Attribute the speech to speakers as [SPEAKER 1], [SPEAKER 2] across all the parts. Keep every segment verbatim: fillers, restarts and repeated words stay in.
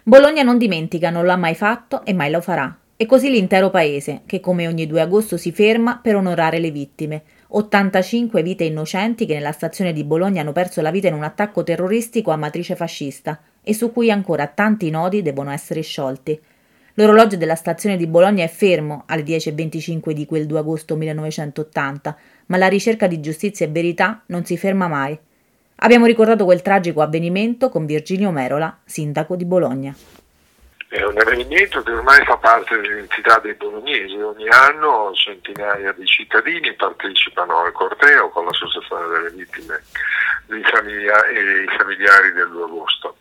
[SPEAKER 1] Bologna non dimentica, non l'ha mai fatto e mai lo farà. E così l'intero paese, che come ogni due agosto si ferma per onorare le vittime. ottantacinque vite innocenti che nella stazione di Bologna hanno perso la vita in un attacco terroristico a matrice fascista e su cui ancora tanti nodi devono essere sciolti. L'orologio della stazione di Bologna è fermo alle dieci e venticinque di quel due agosto millenovecentottanta, ma la ricerca di giustizia e verità non si ferma mai. Abbiamo ricordato quel tragico avvenimento con Virginio Merola, sindaco di Bologna.
[SPEAKER 2] È un avvenimento che ormai fa parte dell'identità dei bolognesi. Ogni anno centinaia di cittadini partecipano al corteo con l'associazione delle vittime dei familiari e i familiari del due agosto.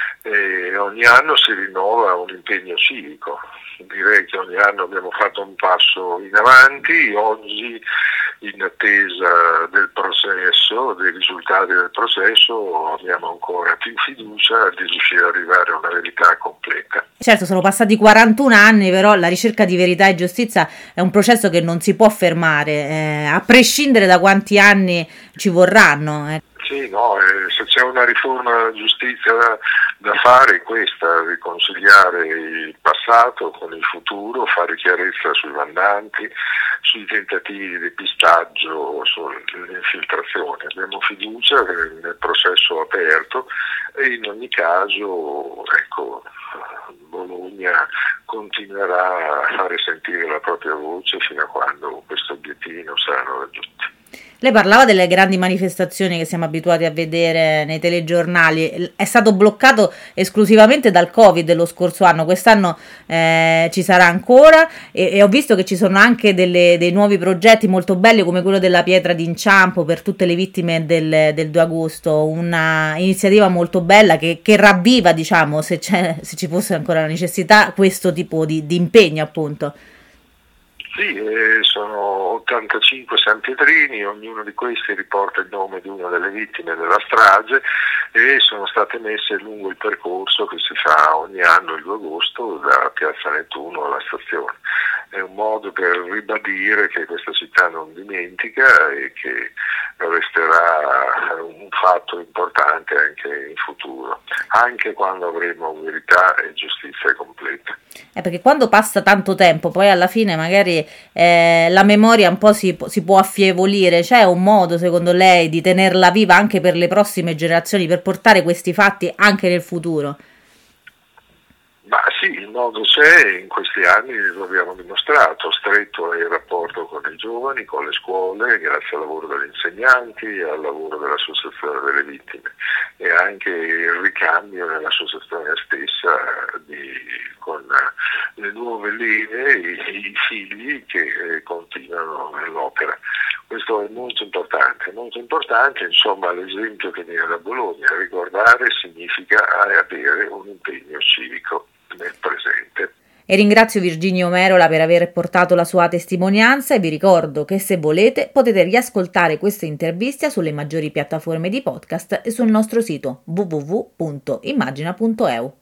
[SPEAKER 2] E ogni anno si rinnova un impegno civico. Direi che ogni anno abbiamo fatto un passo in avanti. Oggi, in attesa del processo, dei risultati del processo, abbiamo ancora più fiducia di riuscire ad arrivare a una verità completa.
[SPEAKER 1] Certo, sono passati quarantuno anni, però la ricerca di verità e giustizia è un processo che non si può fermare, eh, a prescindere da quanti anni ci vorranno. Eh.
[SPEAKER 2] Sì, no, eh, se c'è una riforma della giustizia da, da fare è questa, riconciliare il passato con il futuro, fare chiarezza sui mandanti, sui tentativi di depistaggio, sulle infiltrazioni. Abbiamo fiducia nel processo aperto e in ogni caso, ecco, Bologna continuerà a fare sentire la propria voce fino a quando questi obiettivi non saranno raggiunti.
[SPEAKER 1] Lei parlava delle grandi manifestazioni che siamo abituati a vedere nei telegiornali. È stato bloccato esclusivamente dal Covid lo scorso anno, quest'anno eh, ci sarà ancora e, e ho visto che ci sono anche delle, dei nuovi progetti molto belli come quello della pietra d'inciampo per tutte le vittime del, del due agosto, una iniziativa molto bella che, che ravviva, diciamo, se, c'è, se ci fosse ancora la necessità, questo tipo di, di impegno appunto.
[SPEAKER 2] Sì, eh, sono ottantacinque sanpietrini, ognuno di questi riporta il nome di una delle vittime della strage e sono state messe lungo il percorso che si fa ogni anno il due agosto da Piazza Nettuno alla stazione. È un modo per ribadire che questa città non dimentica e che resterà un fatto importante anche in futuro, anche quando avremo verità e giustizia completa.
[SPEAKER 1] Eh, perché quando passa tanto tempo, poi alla fine magari eh, la memoria un po' si, si può affievolire. C'è un modo, secondo lei, di tenerla viva anche per le prossime generazioni, per portare questi fatti anche nel futuro?
[SPEAKER 2] Ma sì, il modo c'è, in questi anni lo abbiamo dimostrato, stretto è il rapporto con i giovani, con le scuole, grazie al lavoro degli insegnanti, al lavoro dell'associazione delle vittime e anche il ricambio nell'associazione stessa di, con le nuove linee, i, i figli che eh, continuano nell'opera. Questo è molto importante, molto importante, insomma l'esempio che viene da Bologna, ricordare significa avere un impegno civico nel presente.
[SPEAKER 1] E ringrazio Virginio Merola per aver portato la sua testimonianza e vi ricordo che se volete potete riascoltare queste interviste sulle maggiori piattaforme di podcast e sul nostro sito w w w punto immagina punto e u.